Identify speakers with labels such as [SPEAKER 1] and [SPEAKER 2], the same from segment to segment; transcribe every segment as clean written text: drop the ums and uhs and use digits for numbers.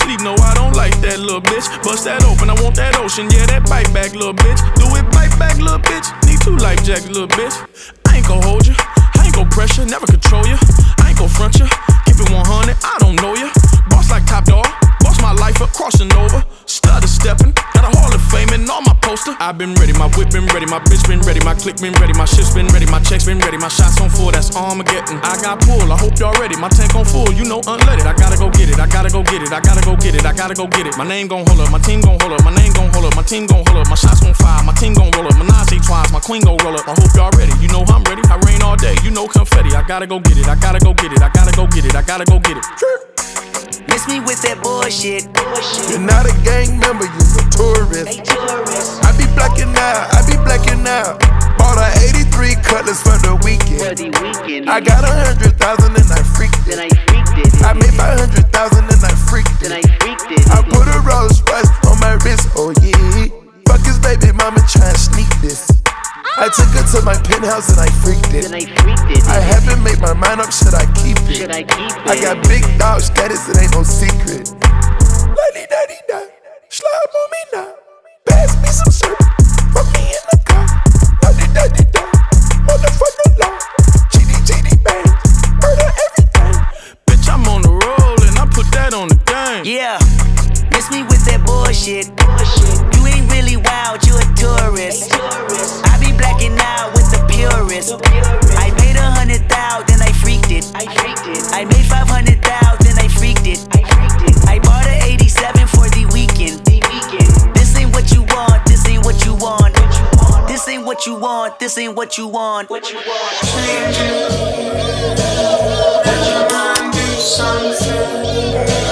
[SPEAKER 1] She know I don't like that little bitch. Bust that open, I want that ocean. Yeah, that bite back, little bitch. Do it, bite back, little bitch. Need 2 life jackets, little bitch. I ain't gon' hold you, I ain't gon' pressure, never control you. I ain't gon' front you, keep it 100, I don't know you. Boss like Top Dog, boss my life up, crossing over. Stutter stepping, got a Hall of Fame and all my poster. I been ready, my whip been ready, my bitch been ready, my click been ready, my shit's been ready, my checks been ready, my shots on full, that's Armageddon. I got pull, I hope y'all ready, my tank on full, you know unleaded. I gotta go get it, I gotta go get it, I gotta go get it, I gotta go get it. My name gon' hold up, my team gon' hold up, my name gon' hold up, my team gon' hold up, my shots gon' fire, my team gon' roll up, my Nazi twice, my queen gon' roll up. I hope y'all ready, you know I'm ready, I rain all day, you know confetti. I gotta go get it, I gotta go get it, I gotta go get it, I gotta go get it.
[SPEAKER 2] Miss me with that bullshit.
[SPEAKER 3] You're not a gang member, you're a tourist. I be blacking out. Bought a 83 Cutlass for the weekend. I got 100,000 and I freaked it. I made 500,000 and I freaked it. I put a Rolls Royce on my wrist, oh yeah. Fuck his baby mama tryna sneak this. I took her to my penthouse and I freaked it. I haven't made my mind up, should I keep it? I got big dog status, it ain't no secret. La-di-da-di-da, slide on me now. Pass me some syrup, put me in the car. La-di-da-di-da, motherfucker law. GD bang, murder everything.
[SPEAKER 1] Bitch, I'm on the roll and I put that on the game.
[SPEAKER 2] Yeah, miss me with that bullshit. You ain't really wild, you a tourist. I be blacking out with the purist. I made 100,000, then I freaked it. I made 500,000, I freaked it. I bought an 87 for the weekend. This ain't what you want, this ain't what you want. This ain't what you want, this ain't what you want.
[SPEAKER 4] That you wanna do something.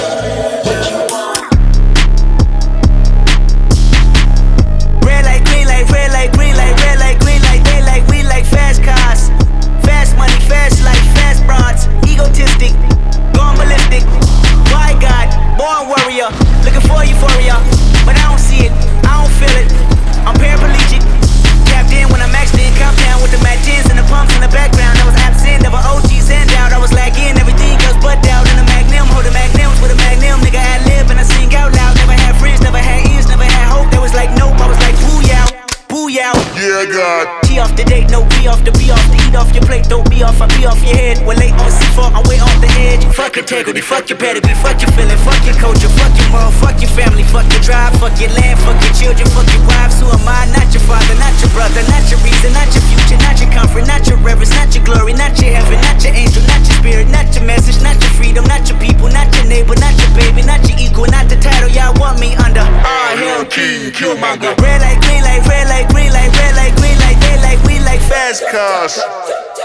[SPEAKER 2] Red light, green light, red light, green light, they like, we like fast cars. Fast money, fast life, fast bronze. Egotistic, gone ballistic. Why God, born warrior, looking for euphoria. But I don't see it, I don't feel it. I'm paraplegic, tapped in when I maxed in. Countdown with the Mac 10s and the pumps in the background. I was absent, never OGs hand out. I was lagging, everything else but out. In the Magnum, holding magnums with a Magnum. Nigga ad lib and I sing out loud. Never had friends, never had ears, never had hope. There was like nope, I was like booyah. Booyah.
[SPEAKER 3] Yeah, God.
[SPEAKER 2] T off the date, no B off the B off the eat off your plate, don't be off, I be off your head. We're late on C4, I'm way off the edge. Fuck integrity, fuck your pedigree, fuck your feeling, fuck your culture, fuck your moral, fuck your family, fuck your tribe, fuck your land, fuck your children, fuck your wives. Who am I? Not your father, not your brother, not your reason, not your future, not your comfort, not your reverence, not your glory, not your heaven, not your angel, not your spirit, not your message, not your freedom, not your people, not your neighbor, not your baby, not your equal, not the title y'all want me under. All hell king, Killmonger. Red light, green light, red light, green light, red light, green light, they like, we like fast cars.